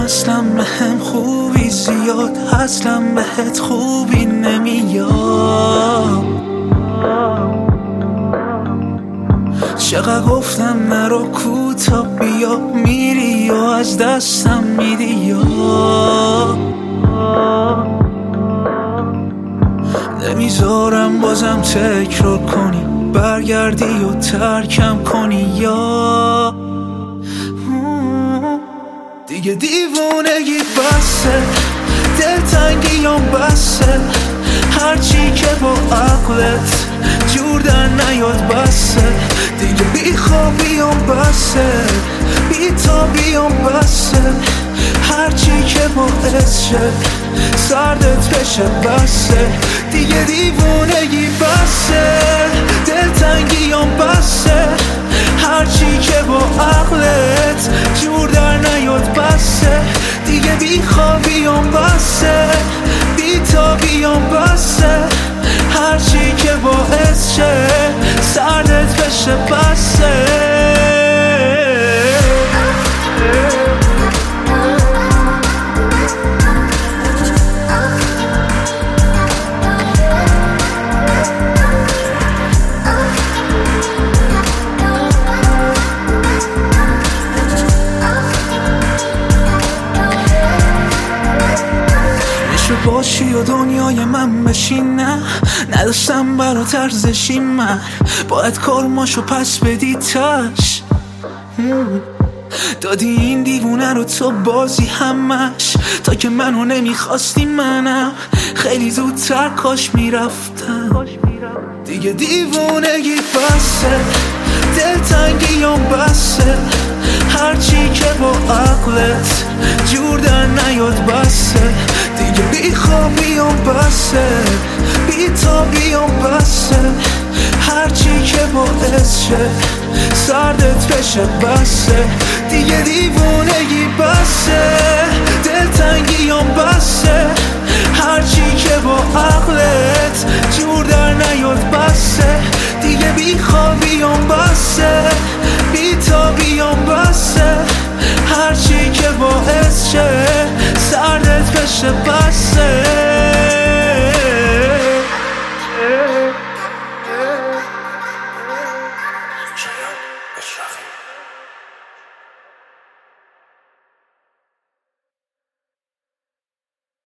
اصلا بهم خوبی زیاد، اصلا بهت خوبی نمیاد. چقدر گفتم نرو کوتا بیا، میری و از دستم میدی یا نمیذارم بازم تکرار کنی، برگردی و ترکم کنی یا دیگه دیوونگی بسه، دلتنگیام بسه، هرچی که با عقلت جور در نیاد بسه، دیگه بی خوابیام بسه، بی تابیام بسه، هرچی که باعث شه سردت بشه بسه، دیگه دیوونگی بسه، دلتنگیام بسه، هرچی که با عقلت جور در نیاد بسه، دیگه بی خوابیام بسه، بی تابیام بسه، هرچی که باعث شه سردت بشه بسه. باشی و دنیای من بشی، نه نداشتم برات ارزشی، من باید کارماشو پس بدی تش دادی این دیوونه رو تو بازی همش، تا که منو نمیخواستی منم خیلی زودتر کاش میرفتم، دیگه دیوونگی بسه، دلتنگیام بسه، هرچی که با عقلت جور در نیاد بسه، دیگه بی خوابیام بسه، بی تابیام بسه، هرچی که باعث شه سردت بشه بسه، دیگه دیوونگی بسه، دلتنگیام بسه، هرچی که با عقلت جور در نیاد بسه، دیگه بی خوابیام بسه، بی تابیام بسه، هرچی که باعث شه سردت بشه بسه.